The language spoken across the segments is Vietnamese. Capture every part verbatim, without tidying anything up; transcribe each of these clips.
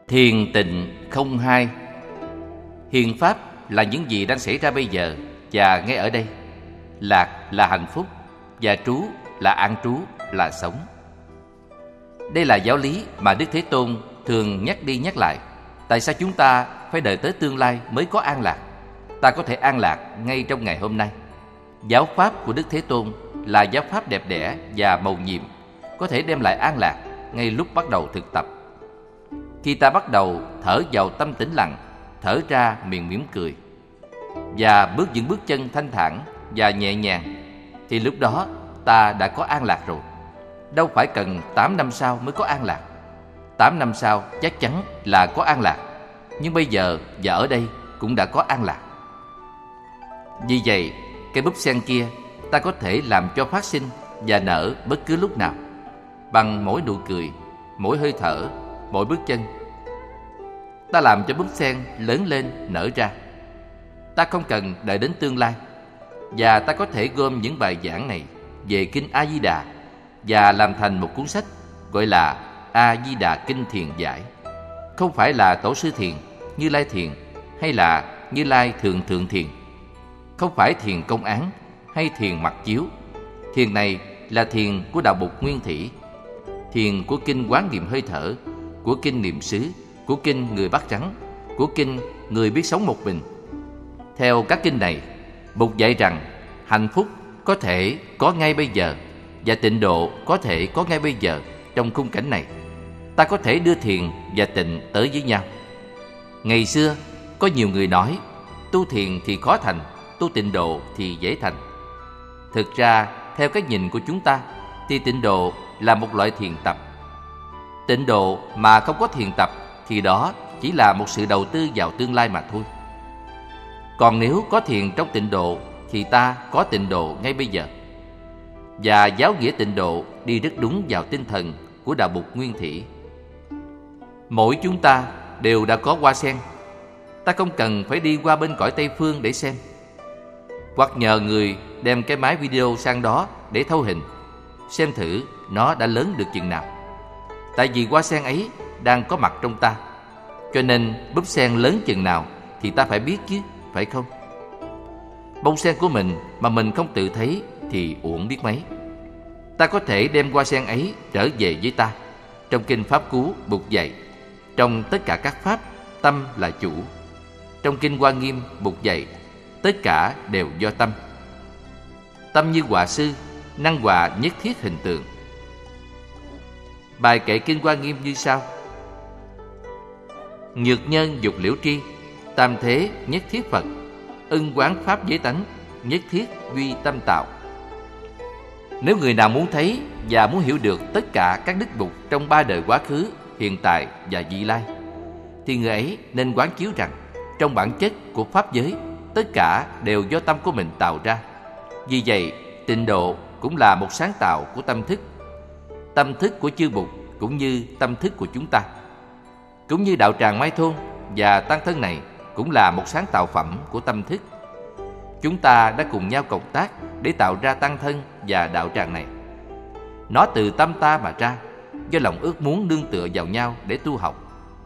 Thiền tịnh không hai. Hiền pháp là những gì đang xảy ra bây giờ và ngay ở đây. Lạc là hạnh phúc, và trú là an trú, là sống. Đây là giáo lý mà Đức Thế Tôn thường nhắc đi nhắc lại. Tại sao chúng ta phải đợi tới tương lai mới có an lạc? Ta có thể an lạc ngay trong ngày hôm nay. Giáo pháp của Đức Thế Tôn là giáo pháp đẹp đẽ và mầu nhiệm, có thể đem lại an lạc ngay lúc bắt đầu thực tập. Khi ta bắt đầu thở vào tâm tĩnh lặng, thở ra miệng mỉm cười, và bước những bước chân thanh thản và nhẹ nhàng, thì lúc đó ta đã có an lạc rồi. Đâu phải cần tám năm sau mới có an lạc. Tám năm sau chắc chắn là có an lạc, nhưng bây giờ và ở đây cũng đã có an lạc. Vì vậy, cây búp sen kia ta có thể làm cho phát sinh và nở bất cứ lúc nào, bằng mỗi nụ cười, mỗi hơi thở, mỗi bước chân. Ta làm cho búp sen lớn lên, nở ra. Ta không cần đợi đến tương lai. Và ta có thể gom những bài giảng này về Kinh A-di-đà và làm thành một cuốn sách gọi là A-di-đà Kinh Thiền Giải. Không phải là Tổ sư Thiền, Như Lai Thiền hay là Như Lai Thường Thượng Thiền. Không phải thiền công án hay thiền mặc chiếu. Thiền này là thiền của Đạo Bụt Nguyên Thủy, thiền của Kinh Quán Niệm Hơi Thở, của Kinh Niệm Xứ, của Kinh Người Bắt Rắn, của Kinh Người Biết Sống Một Mình. Theo các kinh này, Bụt dạy rằng hạnh phúc có thể có ngay bây giờ và tịnh độ có thể có ngay bây giờ trong khung cảnh này. Ta có thể đưa thiền và tịnh tới với nhau. Ngày xưa, có nhiều người nói tu thiền thì khó thành, tu tịnh độ thì dễ thành. Thực ra, theo cái nhìn của chúng ta, thì tịnh độ là một loại thiền tập. Tịnh độ mà không có thiền tập thì đó chỉ là một sự đầu tư vào tương lai mà thôi. Còn nếu có thiền trong tịnh độ thì ta có tịnh độ ngay bây giờ. Và giáo nghĩa tịnh độ đi rất đúng vào tinh thần của Đạo Bụt Nguyên Thủy. Mỗi chúng ta đều đã có hoa sen. Ta không cần phải đi qua bên cõi Tây Phương để xem, hoặc nhờ người đem cái máy video sang đó để thâu hình, xem thử nó đã lớn được chừng nào. Tại vì hoa sen ấy đang có mặt trong ta, cho nên búp sen lớn chừng nào thì ta phải biết chứ, phải không? Bông sen của mình mà mình không tự thấy thì uổng biết mấy. Ta có thể đem hoa sen ấy trở về với ta. Trong Kinh Pháp Cú, Bụt dạy trong tất cả các pháp, tâm là chủ. Trong Kinh Hoa Nghiêm, Bụt dạy tất cả đều do tâm. Tâm như họa sư, năng họa nhất thiết hình tượng. Bài kệ Kinh Hoa Nghiêm như sau: Nhược nhân dục liễu tri, tam thế nhất thiết Phật, ưng quán pháp giới tánh, nhất thiết duy tâm tạo. Nếu người nào muốn thấy và muốn hiểu được tất cả các đức Bụt trong ba đời quá khứ, hiện tại và vị lai, thì người ấy nên quán chiếu rằng trong bản chất của pháp giới, tất cả đều do tâm của mình tạo ra. Vì vậy, tịnh độ cũng là một sáng tạo của tâm thức. Tâm thức của chư Bụt cũng như tâm thức của chúng ta, cũng như đạo tràng Mai Thôn và tăng thân này cũng là một sáng tạo phẩm của tâm thức. Chúng ta đã cùng nhau cộng tác để tạo ra tăng thân và đạo tràng này. Nó từ tâm ta mà ra, do lòng ước muốn nương tựa vào nhau để tu học.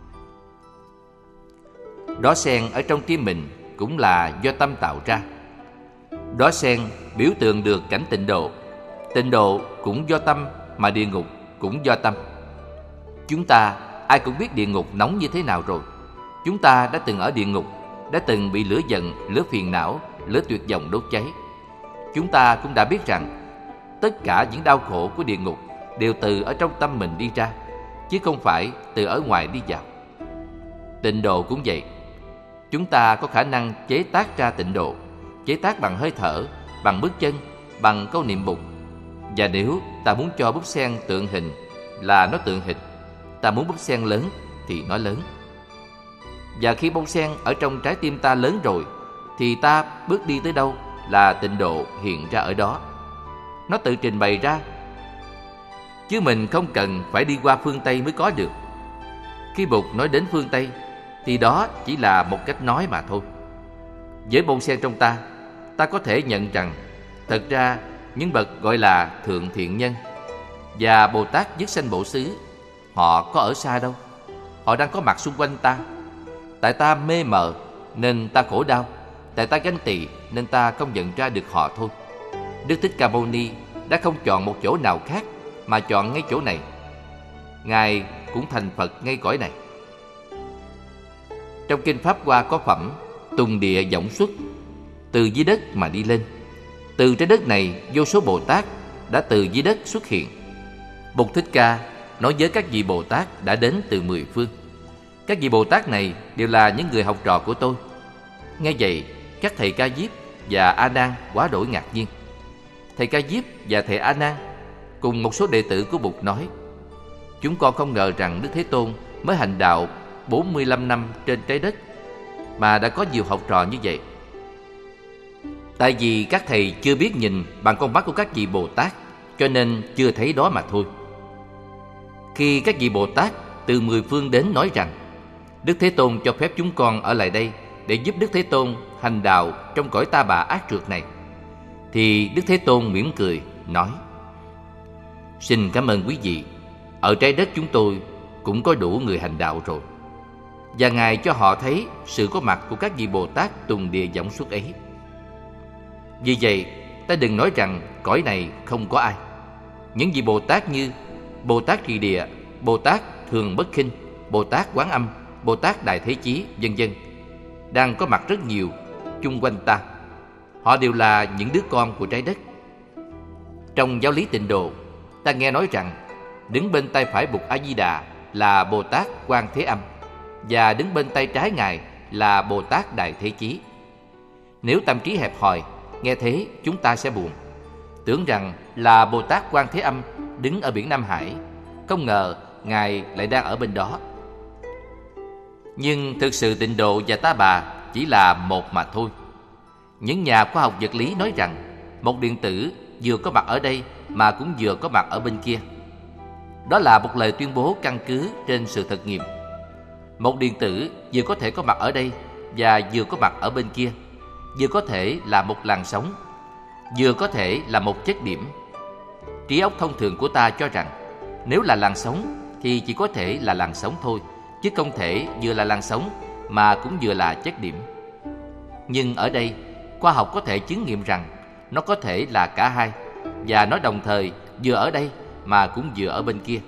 Đóa sen ở trong tim mình cũng là do tâm tạo ra. Đóa sen biểu tượng được cảnh tịnh độ. Tịnh độ cũng do tâm, mà địa ngục cũng do tâm. Chúng ta ai cũng biết địa ngục nóng như thế nào rồi. Chúng ta đã từng ở địa ngục, đã từng bị lửa giận, lửa phiền não, lửa tuyệt vọng đốt cháy. Chúng ta cũng đã biết rằng tất cả những đau khổ của địa ngục đều từ ở trong tâm mình đi ra, chứ không phải từ ở ngoài đi vào. Tịnh độ cũng vậy. Chúng ta có khả năng chế tác ra tịnh độ, chế tác bằng hơi thở, bằng bước chân, bằng câu niệm Bụt. Và nếu ta muốn cho búp sen tượng hình là nó tượng hình, ta muốn búp sen lớn thì nó lớn. Và khi bông sen ở trong trái tim ta lớn rồi, thì ta bước đi tới đâu là tịnh độ hiện ra ở đó. Nó tự trình bày ra, chứ mình không cần phải đi qua phương Tây mới có được. Khi Bụt nói đến phương Tây, thì đó chỉ là một cách nói mà thôi. Với bông sen trong ta, ta có thể nhận rằng thật ra những bậc gọi là thượng thiện nhân và Bồ Tát Nhất Sanh Bổ Xứ, họ có ở xa đâu. họ đang có mặt xung quanh ta. Tại ta mê mờ nên ta khổ đau, tại ta ganh tị nên ta không nhận ra được họ thôi. Đức Thích Ca Mâu Ni đã không chọn một chỗ nào khác mà chọn ngay chỗ này. Ngài cũng thành Phật ngay cõi này. Trong Kinh Pháp Hoa có phẩm Tùng địa dõng xuất, từ dưới đất mà đi lên. Từ trái đất này, vô số Bồ Tát đã từ dưới đất xuất hiện. Bụt Thích Ca nói với các vị Bồ Tát đã đến từ mười phương. Các vị Bồ Tát này đều là những người học trò của tôi. Nghe vậy, các thầy Ca Diếp và A Nan quá đổi ngạc nhiên. Thầy Ca Diếp và thầy A Nan cùng một số đệ tử của Bụt nói: chúng con không ngờ rằng Đức Thế Tôn mới hành đạo bốn mươi lăm năm trên trái đất mà đã có nhiều học trò như vậy. Tại vì các thầy chưa biết nhìn bằng con mắt của các vị Bồ Tát, cho nên chưa thấy đó mà thôi. Khi các vị Bồ Tát từ mười phương đến nói rằng Đức Thế Tôn cho phép chúng con ở lại đây để giúp Đức Thế Tôn hành đạo trong cõi ta bà ác trượt này, thì Đức Thế Tôn mỉm cười nói: xin cảm ơn quý vị, ở trái đất chúng tôi cũng có đủ người hành đạo rồi. Và Ngài cho họ thấy sự có mặt của các vị Bồ Tát Tùng địa dõng xuất ấy. Vì vậy, ta đừng nói rằng cõi này không có ai. Những vị Bồ Tát như Bồ Tát Trì Địa, Bồ Tát Thường Bất Khinh, Bồ Tát Quán Âm, Bồ Tát Đại Thế Chí, vân vân đang có mặt rất nhiều chung quanh ta. Họ đều là những đứa con của trái đất. Trong giáo lý Tịnh Độ, ta nghe nói rằng đứng bên tay phải Bụt A Di Đà là Bồ Tát Quan Thế Âm, và đứng bên tay trái Ngài là Bồ Tát Đại Thế Chí. Nếu tâm trí hẹp hòi, nghe thế chúng ta sẽ buồn, tưởng rằng là Bồ Tát Quan Thế Âm đứng ở biển Nam Hải, không ngờ Ngài lại đang ở bên đó. Nhưng thực sự Tịnh Độ và Ta Bà chỉ là một mà thôi. Những nhà khoa học vật lý nói rằng một điện tử vừa có mặt ở đây mà cũng vừa có mặt ở bên kia. Đó là một lời tuyên bố căn cứ trên sự thực nghiệm. Một điện tử vừa có thể có mặt ở đây và vừa có mặt ở bên kia, vừa có thể là một làn sóng, vừa có thể là một chất điểm. Trí óc thông thường của ta cho rằng nếu là làn sóng thì chỉ có thể là làn sóng thôi, chứ không thể vừa là làn sóng mà cũng vừa là chất điểm. Nhưng ở đây, khoa học có thể chứng nghiệm rằng nó có thể là cả hai, và nó đồng thời vừa ở đây mà cũng vừa ở bên kia.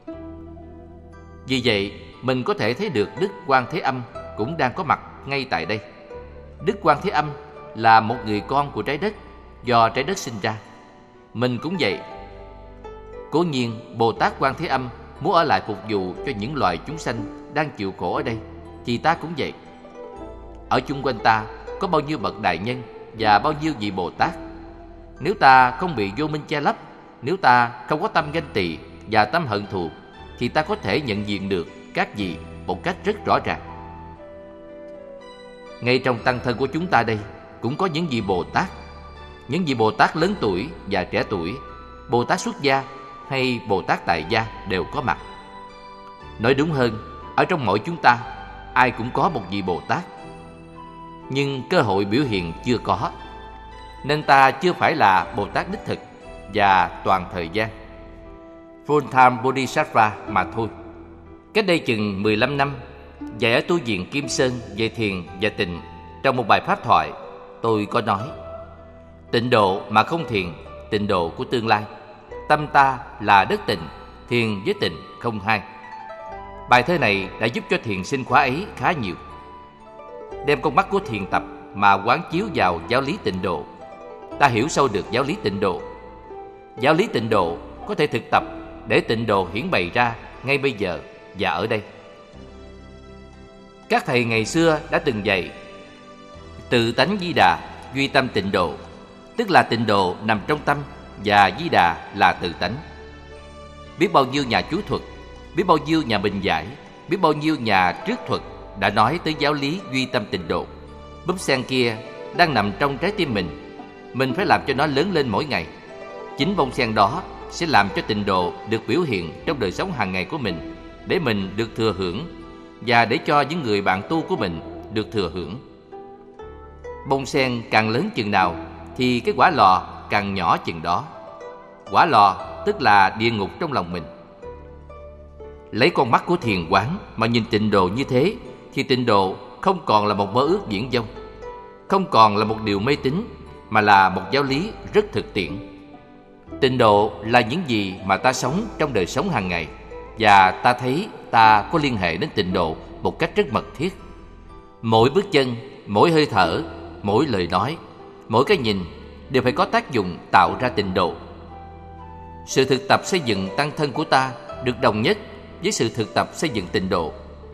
Vì vậy, mình có thể thấy được Đức Quan Thế Âm cũng đang có mặt ngay tại đây. Đức Quan Thế Âm là một người con của trái đất do trái đất sinh ra. Mình cũng vậy. Cố nhiên, Bồ Tát Quan Thế Âm muốn ở lại phục vụ cho những loài chúng sanh đang chịu khổ ở đây, thì ta cũng vậy. Ở chung quanh ta có bao nhiêu bậc đại nhân và bao nhiêu vị Bồ Tát. Nếu ta không bị vô minh che lấp, nếu ta không có tâm ganh tị và tâm hận thù, thì ta có thể nhận diện được các vị một cách rất rõ ràng. Ngay trong tăng thân của chúng ta đây cũng có những vị Bồ Tát. Những vị Bồ Tát lớn tuổi và trẻ tuổi, Bồ Tát xuất gia hay Bồ Tát tại gia đều có mặt. Nói đúng hơn, ở trong mỗi chúng ta, ai cũng có một vị Bồ Tát. Nhưng cơ hội biểu hiện chưa có, nên ta chưa phải là Bồ Tát đích thực và toàn thời gian, full time Bodhisattva mà thôi. Cách đây chừng mười lăm năm, dạy ở tu viện Kim Sơn về thiền và tịnh, trong một bài pháp thoại, tôi có nói: tịnh độ mà không thiền, tịnh độ của tương lai. Tâm ta là đất tịnh, thiền với tịnh không hai. Bài thơ này đã giúp cho thiền sinh khóa ấy khá nhiều. Đem con mắt của thiền tập mà quán chiếu vào giáo lý tịnh độ, ta hiểu sâu được giáo lý tịnh độ. Giáo lý tịnh độ có thể thực tập để tịnh độ hiển bày ra ngay bây giờ và ở đây. Các thầy ngày xưa đã từng dạy tự tánh Di Đà, duy tâm tịnh độ, tức là tịnh độ nằm trong tâm và Di Đà là tự tánh. Biết bao nhiêu nhà chú thuật, biết bao nhiêu nhà bình giải, biết bao nhiêu nhà trước thuật đã nói tới giáo lý duy tâm tịnh độ. Búp sen kia đang nằm trong trái tim mình, mình phải làm cho nó lớn lên mỗi ngày. Chính bông sen đó sẽ làm cho tịnh độ được biểu hiện trong đời sống hàng ngày của mình, để mình được thừa hưởng và để cho những người bạn tu của mình được thừa hưởng. Bông sen càng lớn chừng nào thì cái quả lò càng nhỏ chừng đó. Quả lò tức là địa ngục trong lòng mình. Lấy con mắt của thiền quán mà nhìn tịnh độ như thế, thì tịnh độ không còn là một mơ ước viển vông, không còn là một điều mê tín, mà là một giáo lý rất thực tiễn. Tịnh độ là những gì mà ta sống trong đời sống hàng ngày, và ta thấy ta có liên hệ đến tịnh độ một cách rất mật thiết. Mỗi bước chân, mỗi hơi thở, mỗi lời nói, mỗi cái nhìn đều phải có tác dụng tạo ra tịnh độ. Sự thực tập xây dựng tăng thân của ta được đồng nhất với sự thực tập xây dựng tịnh độ.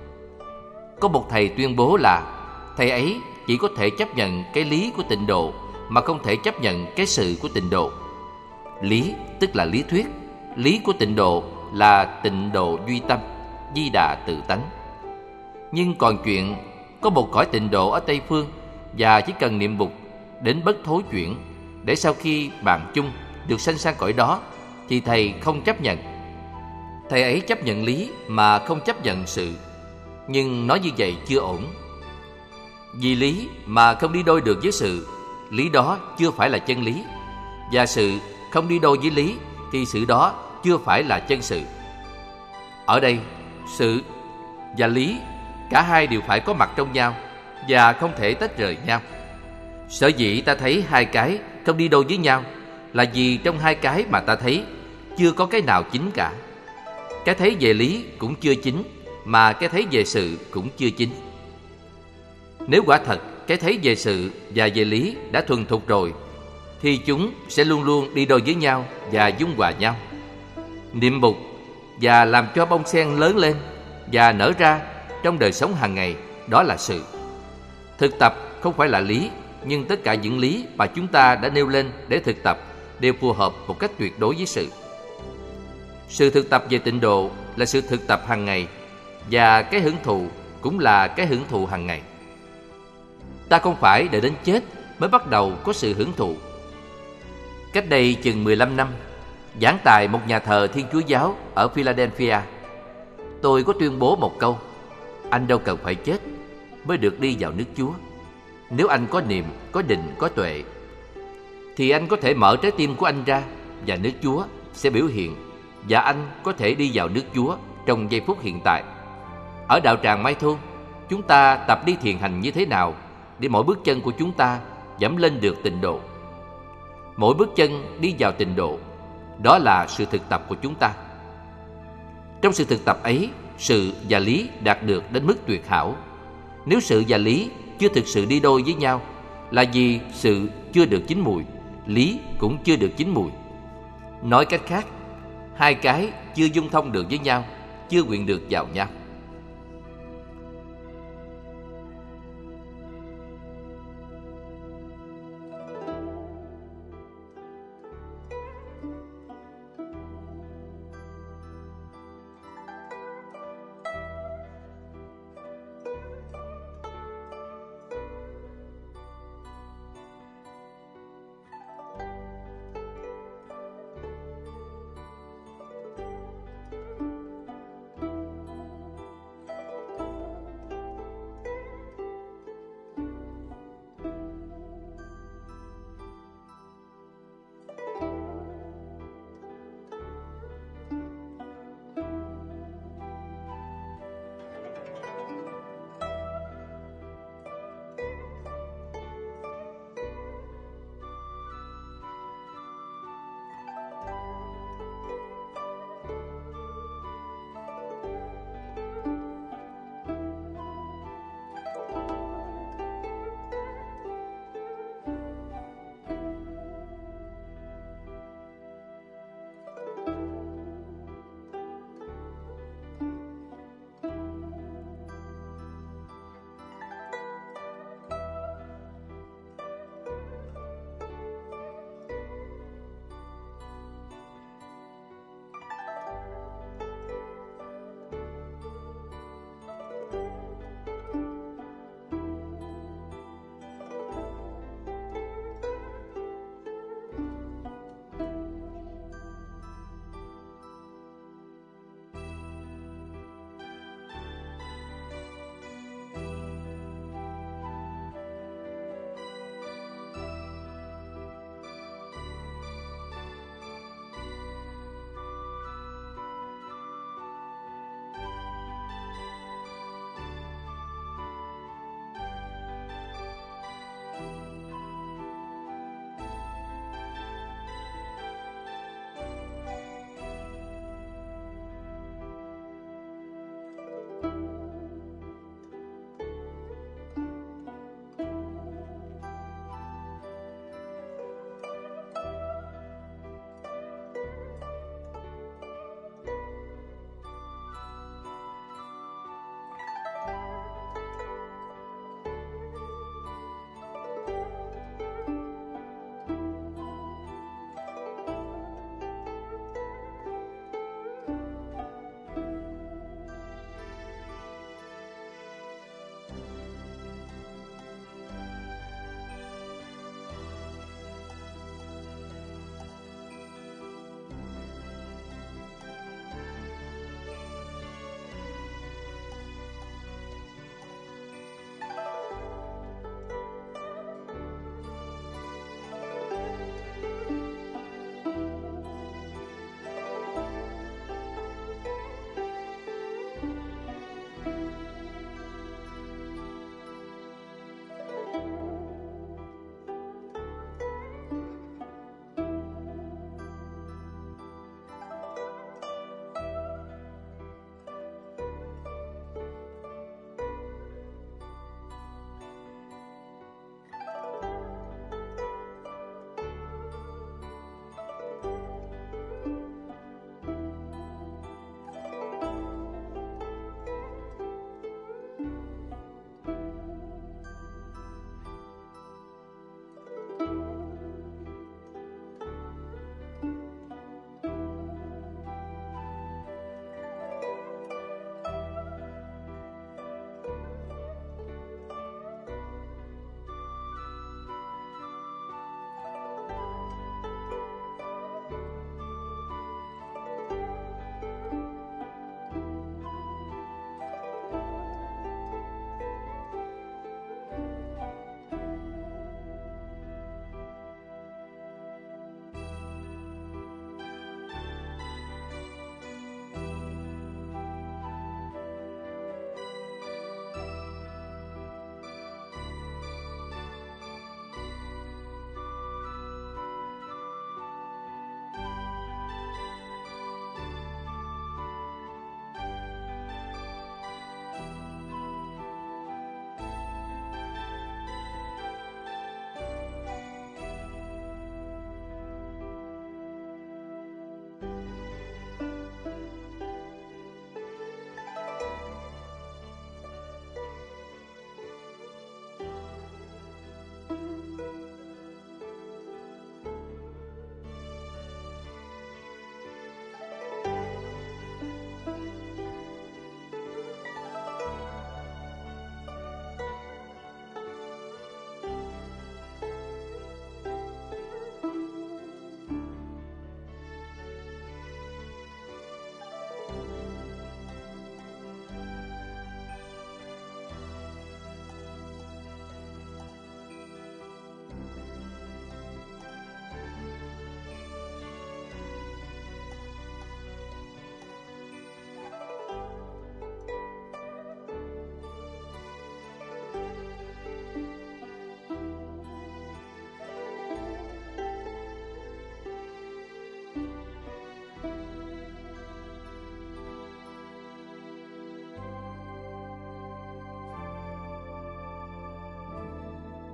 Có một thầy tuyên bố là thầy ấy chỉ có thể chấp nhận cái lý của tịnh độ mà không thể chấp nhận cái sự của tịnh độ. Lý tức là lý thuyết, lý của tịnh độ là tịnh độ duy tâm, di đà tự tánh. Nhưng còn chuyện có một cõi tịnh độ ở Tây Phương và chỉ cần niệm Bụt đến bất thối chuyển để sau khi bạn chung được sanh sang cõi đó, thì thầy không chấp nhận. Thầy ấy chấp nhận lý mà không chấp nhận sự. Nhưng nói như vậy chưa ổn. Vì lý mà không đi đôi được với sự, lý đó chưa phải là chân lý. Và sự không đi đôi với lý, thì sự đó chưa phải là chân sự. Ở đây, sự và lý cả hai đều phải có mặt trong nhau và không thể tách rời nhau. Sở dĩ ta thấy hai cái không đi đôi với nhau là vì trong hai cái mà ta thấy chưa có cái nào chính cả. Cái thấy về lý cũng chưa chính, mà cái thấy về sự cũng chưa chính. Nếu quả thật cái thấy về sự và về lý đã thuần thục rồi, thì chúng sẽ luôn luôn đi đôi với nhau và dung hòa nhau. Niệm Bụt và làm cho bông sen lớn lên và nở ra trong đời sống hàng ngày, đó là sự. Thực tập không phải là lý, nhưng tất cả những lý mà chúng ta đã nêu lên để thực tập đều phù hợp một cách tuyệt đối với sự. Sự thực tập về tịnh độ là sự thực tập hàng ngày, và cái hưởng thụ cũng là cái hưởng thụ hàng ngày. Ta không phải đợi đến chết mới bắt đầu có sự hưởng thụ. Cách đây chừng mười lăm năm, giảng tại một nhà thờ Thiên Chúa giáo ở Philadelphia, tôi có tuyên bố một câu: anh đâu cần phải chết mới được đi vào nước Chúa. Nếu anh có niềm, có định, có tuệ, thì anh có thể mở trái tim của anh ra, và nước Chúa sẽ biểu hiện, và anh có thể đi vào nước Chúa trong giây phút hiện tại. Ở đạo tràng Mai Thôn, chúng ta tập đi thiền hành như thế nào để mỗi bước chân của chúng ta dẫm lên được tịnh độ. Mỗi bước chân đi vào tịnh độ, đó là sự thực tập của chúng ta. Trong sự thực tập ấy, sự và lý đạt được đến mức tuyệt hảo. Nếu sự và lý chưa thực sự đi đôi với nhau, là vì sự chưa được chín mùi, lý cũng chưa được chín mùi. Nói cách khác, hai cái chưa dung thông được với nhau, chưa quyện được vào nhau.